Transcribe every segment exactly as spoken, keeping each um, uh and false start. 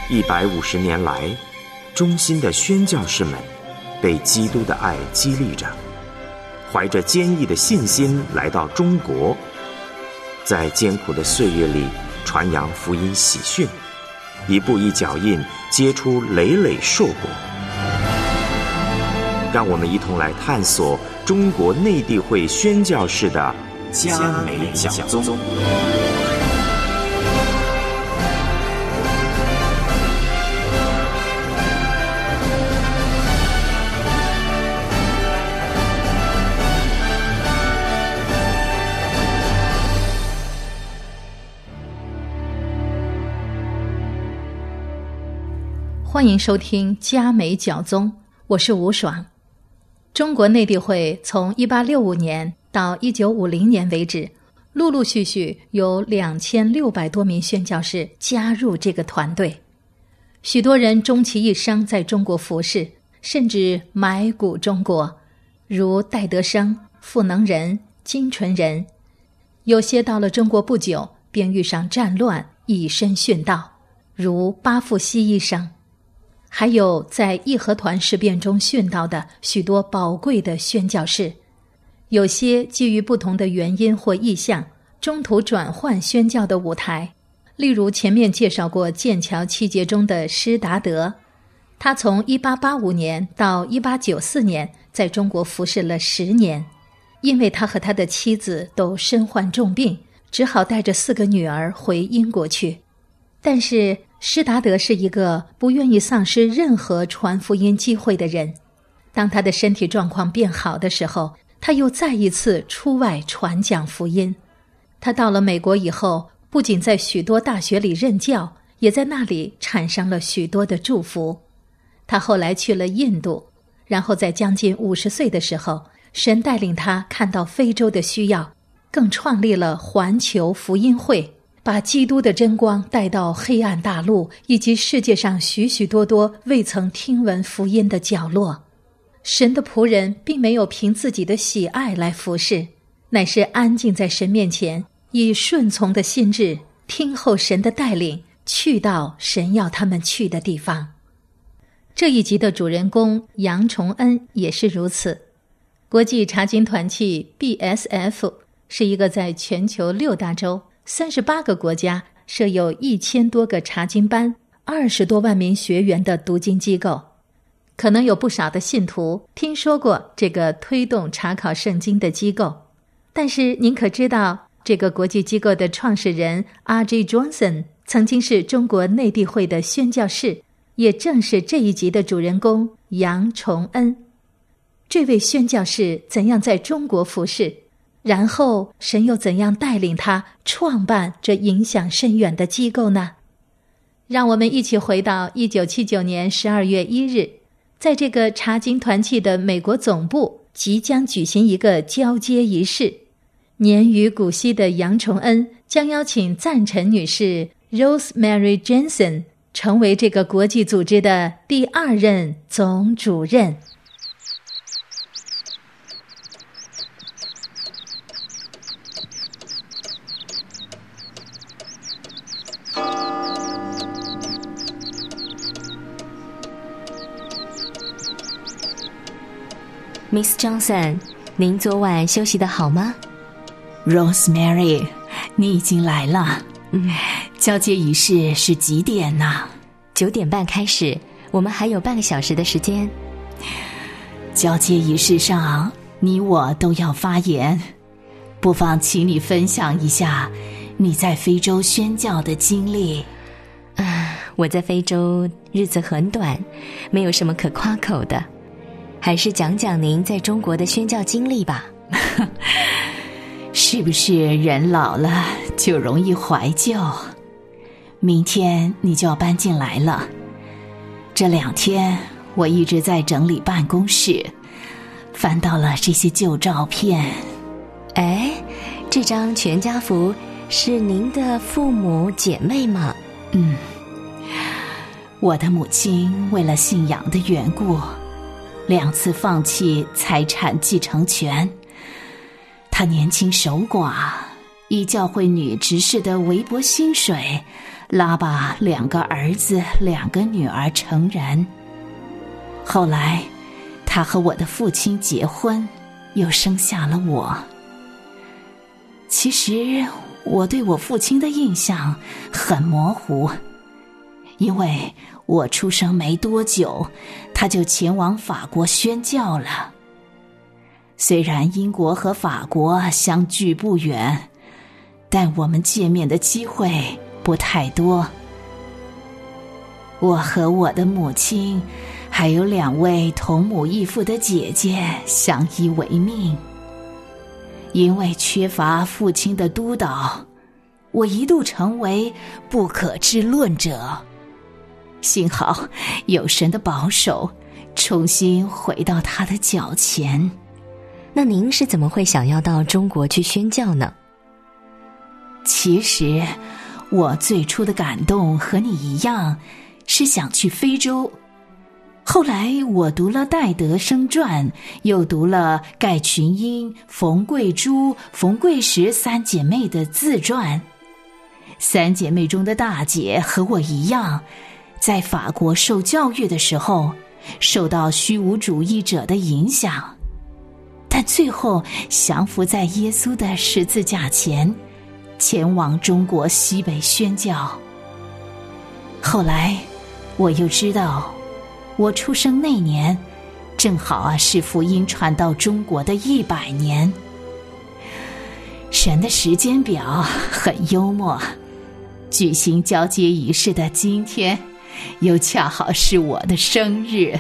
一百五十年来，忠心的宣教士们被基督的爱激励着，怀着坚毅的信心来到中国，在艰苦的岁月里传扬福音喜讯，一步一脚印结出累累硕果。让我们一同来探索中国内地会宣教士的嘉美讲宗。 欢迎收听嘉美讲宗，我是吴爽。中国内地会从一八六五年到一九五零年为止，陆陆续续有两千六百多名宣教士加入这个团队，许多人终其一生在中国服侍，甚至埋骨中国，如戴德生、傅能仁、金纯仁。有些到了中国不久便遇上战乱，以身殉道，如巴富西医生。还有在义和团事变中殉道的许多宝贵的宣教士，有些基于不同的原因或意向，中途转换宣教的舞台。例如前面介绍过剑桥七杰中的施达德，他从一八八五年到一八九四年在中国服侍了十年，因为他和他的妻子都身患重病，只好带着四个女儿回英国去。但是施达德是一个不愿意丧失任何传福音机会的人，当他的身体状况变好的时候，他又再一次出外传讲福音。他到了美国以后，不仅在许多大学里任教，也在那里产生了许多的祝福。他后来去了印度，然后在将近五十岁的时候，神带领他看到非洲的需要，更创立了环球福音会，把基督的真光带到黑暗大陆以及世界上许许多多未曾听闻福音的角落。神的仆人并没有凭自己的喜爱来服侍，乃是安静在神面前，以顺从的心志听候神的带领，去到神要他们去的地方。这一集的主人公杨崇恩也是如此。国际查经团契 B S F 是一个在全球六大洲三十八个国家设有一千多个查经班，二十多万名学员的读经机构。可能有不少的信徒听说过这个推动查考圣经的机构，但是您可知道，这个国际机构的创始人 R J Johnson 曾经是中国内地会的宣教士，也正是这一集的主人公杨崇恩。这位宣教士怎样在中国服侍，然后神又怎样带领他创办这影响深远的机构呢？让我们一起回到一九七九年十二月一日，在这个查经团契的美国总部即将举行一个交接仪式。年逾古稀的杨崇恩将邀请赞成女士 Rosemary Jensen 成为这个国际组织的第二任总主任。 Miss Johnson， 您昨晚休息得好吗？ Rosemary， 你已经来了。嗯，交接仪式是几点呢？ 九点半开始，我们还有半个小时的时间。 交接仪式上，你我都要发言，不妨请你分享一下你在非洲宣教的经历。 啊，我在非洲日子很短，没有什么可夸口的。还是讲讲您在中国的宣教经历吧。 是不是人老了就容易怀旧？明天你就要搬进来了。这两天我一直在整理办公室，翻到了这些旧照片。 哎，这张全家福是您的父母姐妹吗？ 嗯，我的母亲为了信仰的缘故，两次放弃财产继承权。她年轻守寡，以教会女执事的微薄薪水拉拔两个儿子两个女儿成人。后来他和我的父亲结婚，又生下了我。其实我对我父亲的印象很模糊，因为我出生没多久，他就前往法国宣教了。虽然英国和法国相距不远，但我们见面的机会不太多。我和我的母亲还有两位同母异父的姐姐相依为命。因为缺乏父亲的督导，我一度成为不可知论者。幸好有神的保守，重新回到他的脚前。 那您是怎么会想要到中国去宣教呢？ 其实我最初的感动和你一样，是想去非洲。后来我读了戴德生传，又读了盖群英、冯桂珠、冯桂石三姐妹的自传。三姐妹中的大姐和我一样，在法国受教育的时候，受到虚无主义者的影响，但最后降服在耶稣的十字架前，前往中国西北宣教。后来我又知道，我出生那年正好啊是福音传到中国的一百年。神的时间表很幽默，举行交接仪式的今天又恰好是我的生日。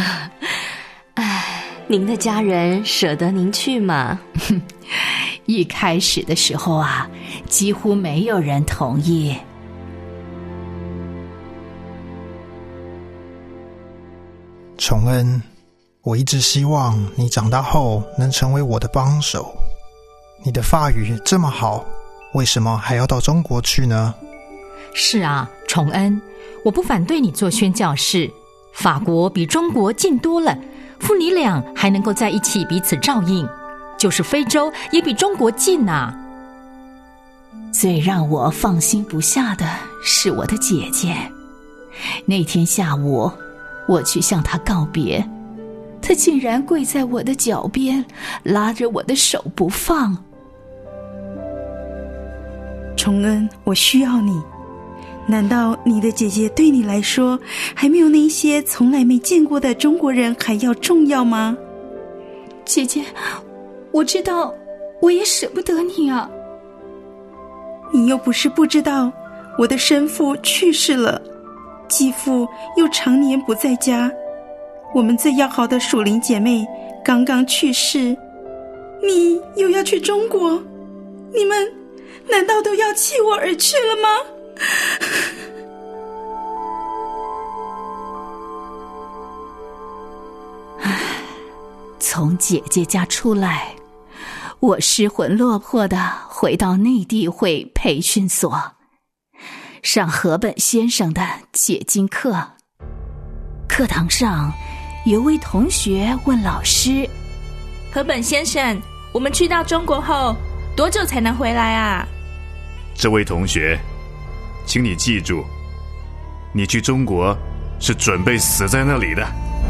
唉，您的家人舍得您去吗？ 一开始的时候啊，几乎没有人同意。 崇恩，我一直希望你长大后能成为我的帮手。你的法语这么好，为什么还要到中国去呢？ 是啊，崇恩，我不反对你做宣教士，法国比中国近多了，父女俩还能够在一起彼此照应，就是非洲也比中国近啊。 最让我放心不下的是我的姐姐。那天下午我去向她告别，她竟然跪在我的脚边，拉着我的手不放。 崇恩，我需要你。难道你的姐姐对你来说，还没有那些从来没见过的中国人还要重要吗？ 姐姐，我知道，我也舍不得你啊。 你又不是不知道，我的生父去世了，继父又常年不在家，我们最要好的属灵姐妹刚刚去世，你又要去中国，你们难道都要弃我而去了吗？ 从姐姐家出来，我失魂落魄地回到内地会培训所，上河本先生的解经课。课堂上有位同学问老师： 河本先生，我们去到中国后多久才能回来啊？ 这位同学，请你记住，你去中国是准备死在那里的。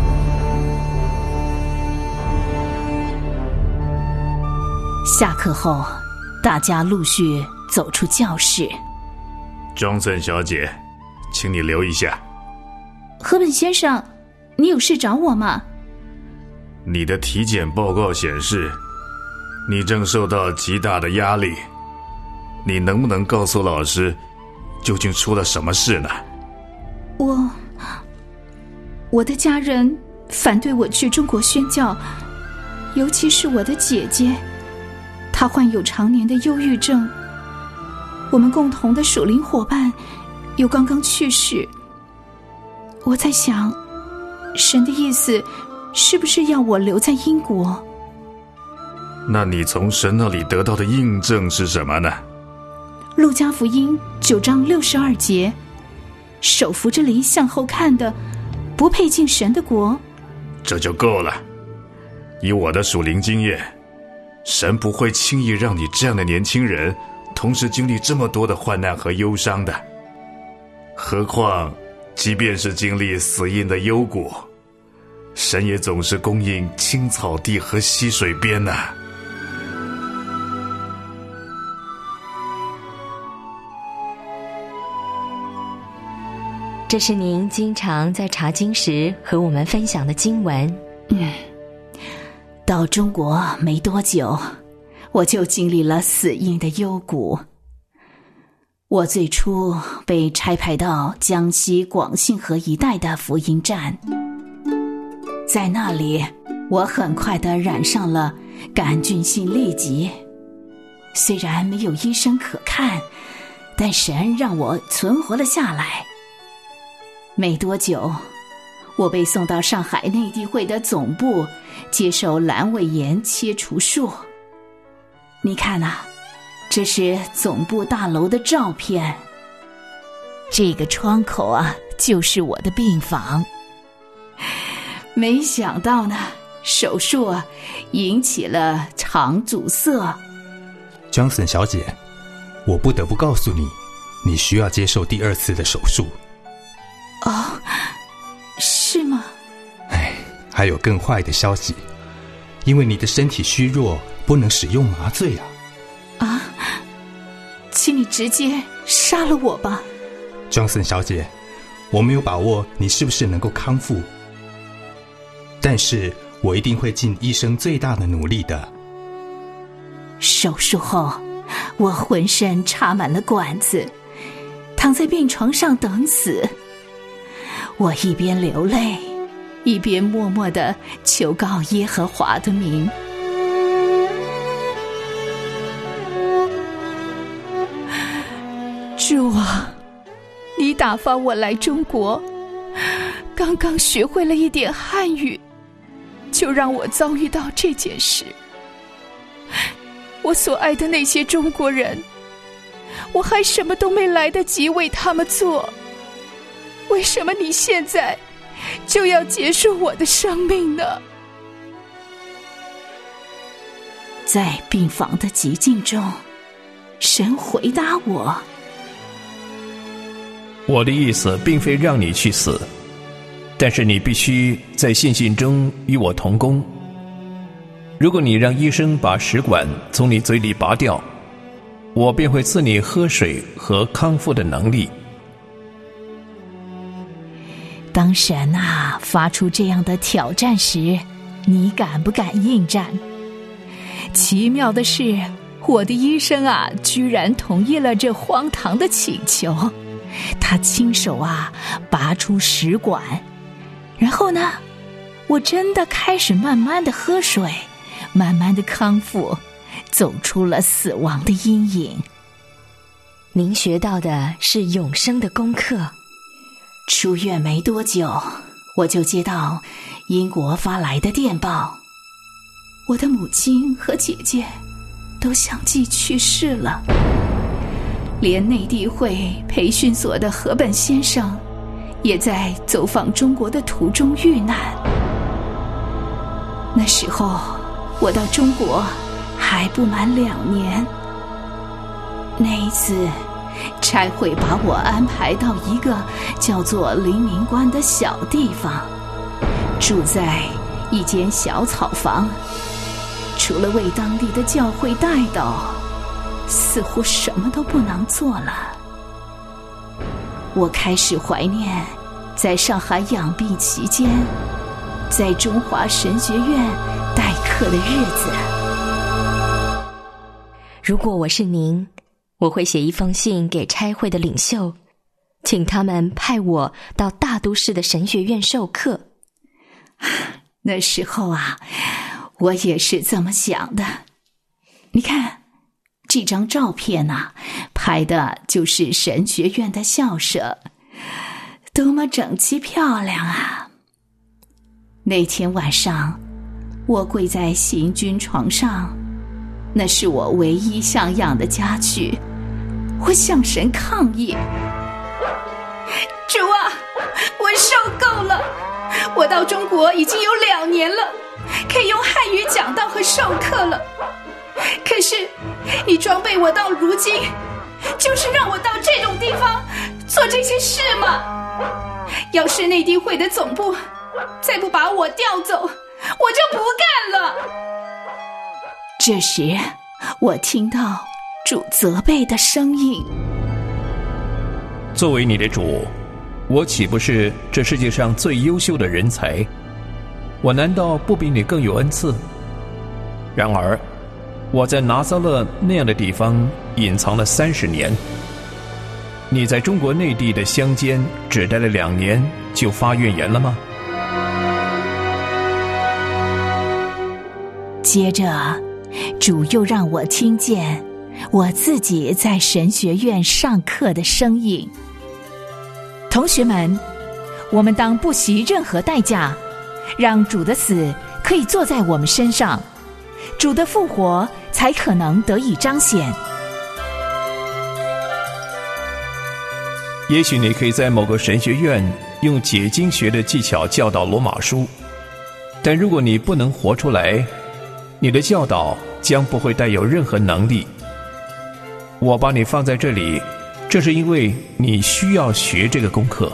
下课后，大家陆续走出教室。 Johnson 小姐，请你留一下。 河本先生，你有事找我吗？ 你的体检报告显示，你正受到极大的压力。你能不能告诉老师，究竟出了什么事呢？ 我，我的家人反对我去中国宣教，尤其是我的姐姐，她患有常年的忧郁症。我们共同的属灵伙伴又刚刚去世。我在想，神的意思是不是要我留在英国？ 那你从神那里得到的印证是什么呢？ 路加福音九章六十二节，手扶着犁向后看的，不配进神的国。 这就够了。以我的属灵经验，神不会轻易让你这样的年轻人同时经历这么多的患难和忧伤的。 何况即便是经历死荫的幽谷，神也总是供应青草地和溪水边呢、啊。 这是您经常在查经时和我们分享的经文。 嗯，到中国没多久，我就经历了死荫的幽谷。我最初被差派到江西广信河一带的福音站，在那里我很快地染上了杆菌性痢疾。虽然没有医生可看，但神让我存活了下来。没多久，我被送到上海内地会的总部接受阑尾炎切除术。你看啊，这是总部大楼的照片。这个窗口啊，就是我的病房。没想到呢，手术啊，引起了肠阻塞。 江森小姐，我不得不告诉你，你需要接受第二次的手术。 哦，是吗？ 哎，还有更坏的消息，因为你的身体虚弱，不能使用麻醉啊。 啊，请你直接杀了我吧。 Johnson 小姐，我没有把握你是不是能够康复，但是我一定会尽医生最大的努力的。 手术后，我浑身插满了管子，躺在病床上等死。我一边流泪，一边默默地求告耶和华的名。主啊，你打发我来中国，刚刚学会了一点汉语，就让我遭遇到这件事。我所爱的那些中国人，我还什么都没来得及为他们做，为什么你现在就要结束我的生命呢？在病房的寂静中，神回答我： 我的意思并非让你去死，但是你必须在信心中与我同工。如果你让医生把食管从你嘴里拔掉，我便会赐你喝水和康复的能力。 当神啊发出这样的挑战时，你敢不敢应战？奇妙的是，我的医生啊居然同意了这荒唐的请求。他亲手啊拔出食管，然后呢，我真的开始慢慢的喝水，慢慢的康复，走出了死亡的阴影。 您学到的是永生的功课。 出院没多久，我就接到英国发来的电报，我的母亲和姐姐都相继去世了，连内地会培训所的河本先生也在走访中国的途中遇难。那时候我到中国还不满两年。那一次差会把我安排到一个叫做黎明关的小地方，住在一间小草房，除了为当地的教会代祷，似乎什么都不能做了。我开始怀念在上海养病期间，在中华神学院代课的日子。 如果我是您，我会写一封信给差会的领袖，请他们派我到大都市的神学院授课。 那时候啊，我也是这么想的。你看这张照片啊，拍的就是神学院的校舍，多么整齐漂亮啊！那天晚上，我跪在行军床上，那是我唯一像样的家具。我向神抗议：主啊，我受够了！我到中国已经有两年了，可以用汉语讲道和授课了。可是你装备我到如今，就是让我到这种地方做这些事吗？要是内地会的总部再不把我调走，我就不干了。 这时，我听到主责备的声音： 作为你的主，我岂不是这世界上最优秀的人才？我难道不比你更有恩赐？然而，我在拿撒勒那样的地方隐藏了三十年，你在中国内地的乡间只待了两年，就发怨言了吗？ 接着，主又让我听见我自己在神学院上课的声音： 同学们，我们当不惜任何代价，让主的死可以坐在我们身上，主的复活才可能得以彰显。 也许你可以在某个神学院用解经学的技巧教导罗马书，但如果你不能活出来，你的教导将不会带有任何能力。我把你放在这里，这是因为你需要学这个功课。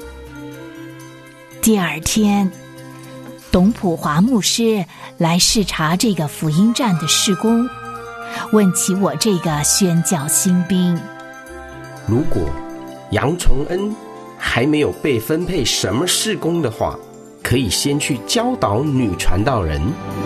第二天，董普华牧师来视察这个福音站的事工，问起我这个宣教新兵： 如果杨崇恩还没有被分配什么事工的话，可以先去教导女传道人。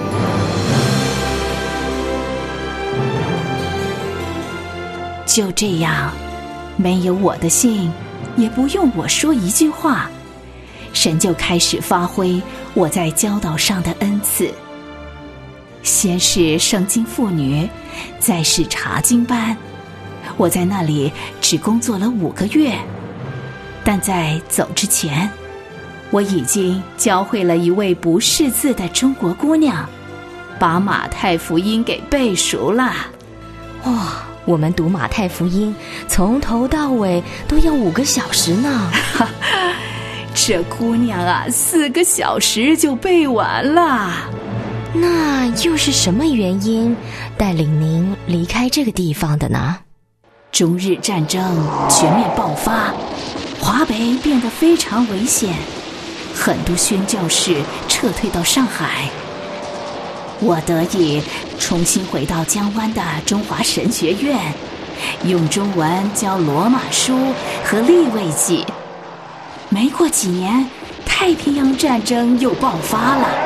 就这样，没有我的信，也不用我说一句话，神就开始发挥我在教导上的恩赐。先是圣经妇女，再是查经班，我在那里只工作了五个月，但在走之前，我已经教会了一位不识字的中国姑娘，把马太福音给背熟了。 哇，我们读马太福音从头到尾都要五个小时呢。 这姑娘啊，四个小时就背完了。 那又是什么原因带领您离开这个地方的呢？ 中日战争全面爆发，华北变得非常危险，很多宣教士撤退到上海。我得以重新回到江湾的中华神学院，用中文教罗马书和利未记。没过几年，太平洋战争又爆发了。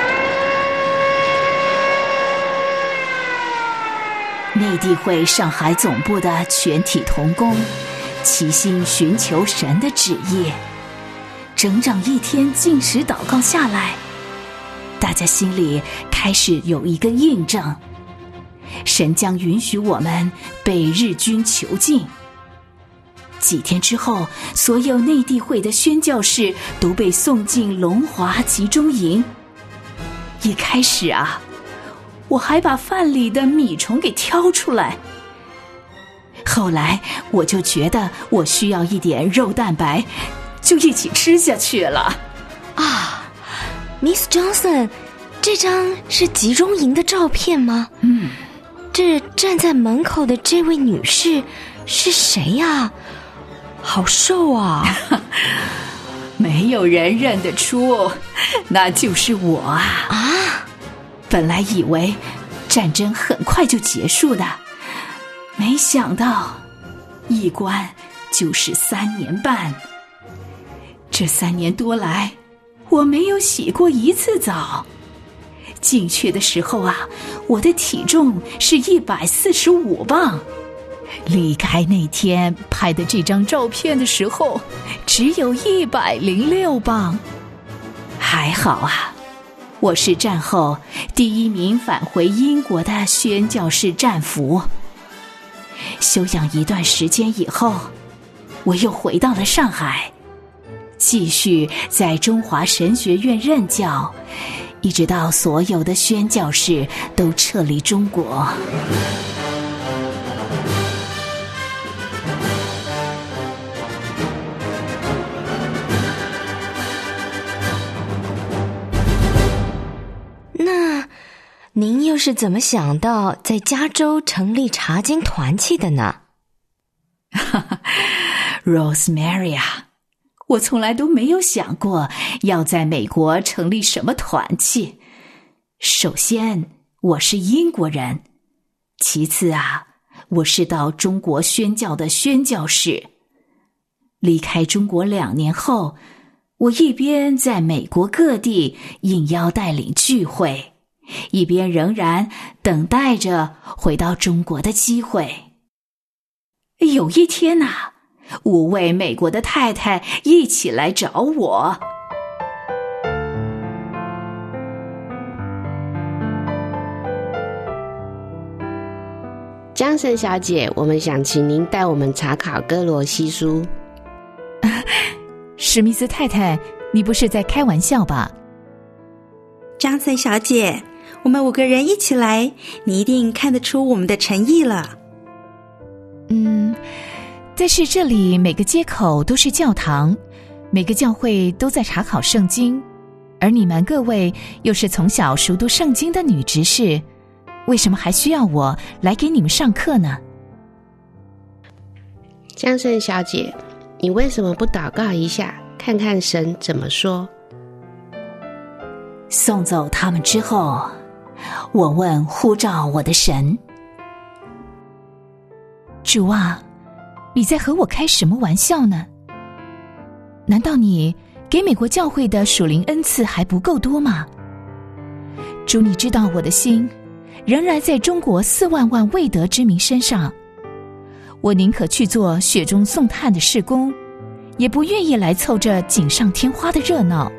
内地会上海总部的全体同工齐心寻求神的旨意，整整一天禁食祷告下来，大家心里开始有一个印证，神将允许我们被日军囚禁。几天之后，所有内地会的宣教士都被送进龙华集中营。一开始啊，我还把饭里的米虫给挑出来，后来我就觉得我需要一点肉蛋白，就一起吃下去了。 啊 Miss Johnson， 这张是集中营的照片吗？ 嗯， 这站在门口的这位女士是谁呀？好瘦啊。 没有人认得出，那就是我啊。 啊， 本来以为战争很快就结束的，没想到一关就是三年半。这三年多来，我没有洗过一次澡。进去的时候啊，我的体重是一百四十五磅。离开那天拍的这张照片的时候，只有一百零六磅。还好啊，我是战后第一名返回英国的宣教士战俘。休养一段时间以后，我又回到了上海，继续在中华神学院任教，一直到所有的宣教士都撤离中国。 那您又是怎么想到在加州成立查经团契的呢？ Rosemary 啊，我从来都没有想过要在美国成立什么团契。首先，我是英国人，其次啊，我是到中国宣教的宣教士。离开中国两年后，我一边在美国各地应邀带领聚会，一边仍然等待着回到中国的机会。有一天啊，五位美国的太太一起来找我。 江森小姐，我们想请您带我们查考哥罗西书。 史密斯太太，你不是在开玩笑吧？ 张森小姐，我们五个人一起来，你一定看得出我们的诚意了。 嗯，但是这里每个街口都是教堂，每个教会都在查考圣经，而你们各位又是从小熟读圣经的女执事，为什么还需要我来给你们上课呢？ 江森小姐，你为什么不祷告一下，看看神怎么说？ 送走他们之后，我问呼召我的神： 主啊，你在和我开什么玩笑呢？难道你给美国教会的属灵恩赐还不够多吗？主，你知道我的心仍然在中国四万万未得之民身上，我宁可去做雪中送炭的事工，也不愿意来凑这锦上添花的热闹。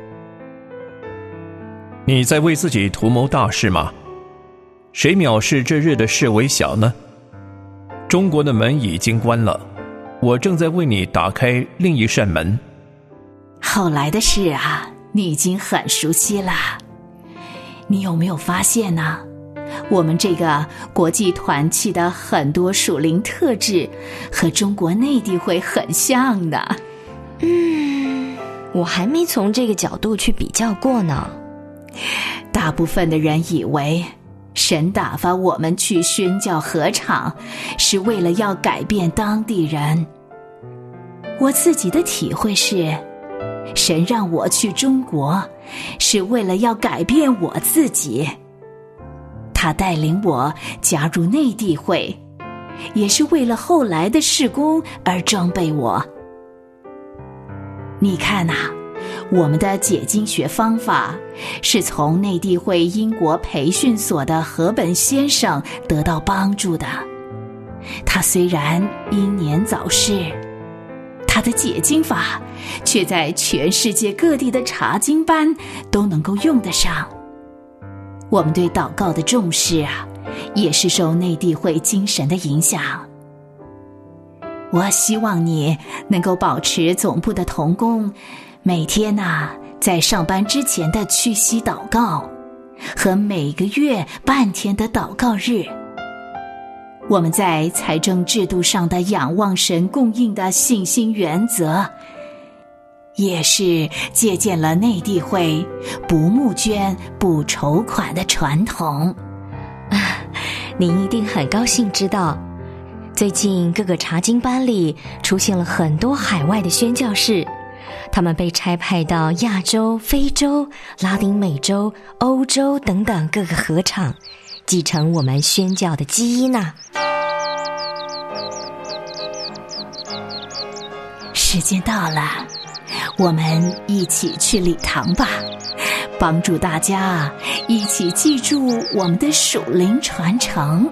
你在为自己图谋大事吗？谁藐视这日的事为小呢？中国的门已经关了，我正在为你打开另一扇门。 后来的事啊，你已经很熟悉了。你有没有发现呢？我们这个国际团契的很多属灵特质和中国内地会很像的。 嗯，我还没从这个角度去比较过呢。 大部分的人以为神打发我们去宣教合场是为了要改变当地人。我自己的体会是，神让我去中国是为了要改变我自己。他带领我加入内地会，也是为了后来的事工而装备我。你看啊，我们的解经学方法是从内地会英国培训所的河本先生得到帮助的。他虽然英年早逝，他的解经法却在全世界各地的查经班都能够用得上。我们对祷告的重视啊，也是受内地会精神的影响。我希望你能够保持总部的同工，每天啊，在上班之前的屈膝祷告，和每个月半天的祷告日。我们在财政制度上的仰望神供应的信心原则，也是借鉴了内地会不募捐不筹款的传统。 啊，您一定很高兴知道，最近各个查经班里出现了很多海外的宣教士，他们被差派到亚洲、非洲、拉丁美洲、欧洲等等各个合场，继承我们宣教的基因啊。 时间到了，我们一起去礼堂吧，帮助大家一起记住我们的属灵传承。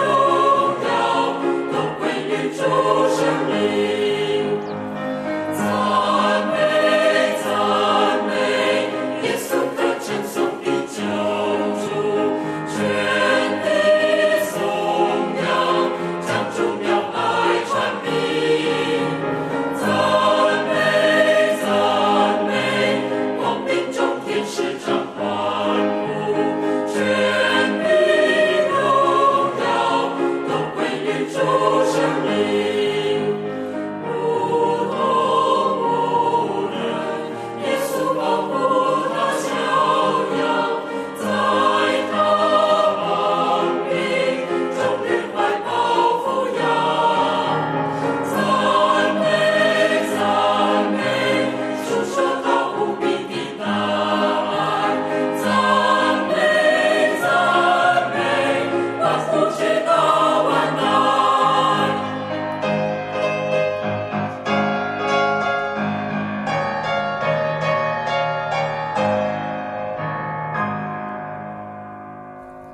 主生命。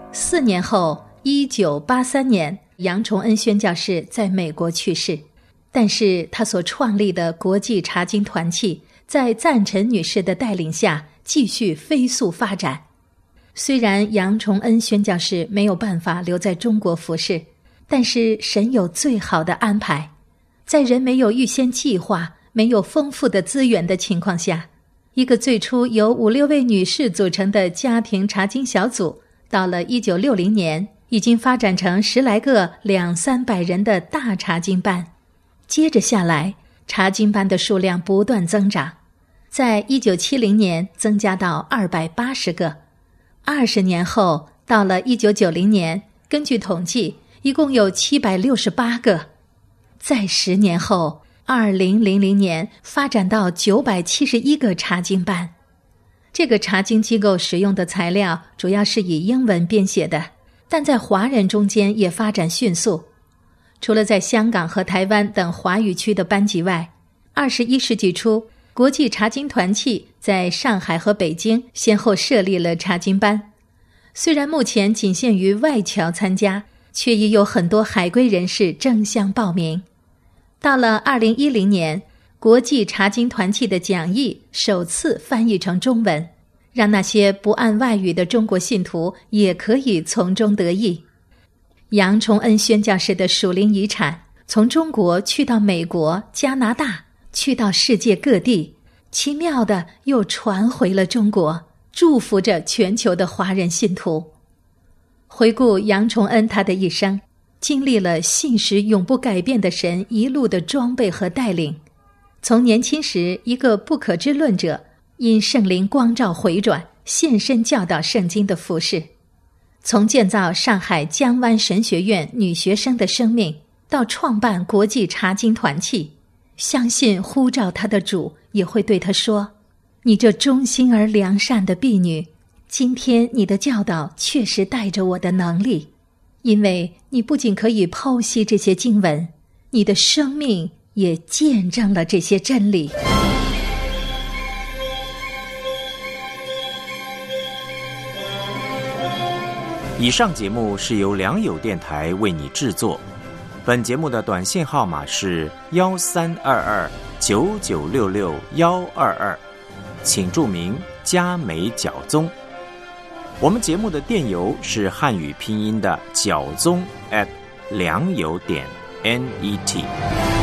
四年后，一九八三年，杨崇恩宣教士在美国去世，但是他所创立的国际查经团契在赞成女士的带领下继续飞速发展。虽然杨崇恩宣教士没有办法留在中国服侍，但是神有最好的安排。在人没有预先计划、没有丰富的资源的情况下，一个最初由五六位女士组成的家庭查经小组，到了一九六零年已经发展成十来个两三百人的大查经班。接着下来，查经班的数量不断增长，在一九七零年增加到二百八十个。二十年后，到了一九九零年，根据统计，一共有七百六十八个。在十年后，二零零零年发展到九百七十一个查经班。这个查经机构使用的材料主要是以英文编写的，但在华人中间也发展迅速。除了在香港和台湾等华语区的班级外，二十一世纪初，国际查经团契在上海和北京先后设立了查经班。虽然目前仅限于外侨参加，却已有很多海归人士争相报名。到了二零一零年，国际查经团契的讲义首次翻译成中文，让那些不谙外语的中国信徒也可以从中得益。杨崇恩宣教士的属灵遗产从中国去到美国、加拿大，去到世界各地，奇妙的又传回了中国，祝福着全球的华人信徒。回顾杨崇恩他的一生，经历了信实永不改变的神一路的装备和带领。从年轻时一个不可知论者，因圣灵光照回转，现身教导圣经的服事；从建造上海江湾神学院女学生的生命，到创办国际查经团契，相信呼召他的主也会对他说：你这忠心而良善的婢女，今天你的教导确实带着我的能力，因为你不仅可以剖析这些经文，你的生命也见证了这些真理。 以上节目是由良友电台为你制作，本节目的短信号码是幺三二二九九六六幺二二，请注明嘉美角宗。我们节目的电邮是汉语拼音的角宗 at 良友点 net。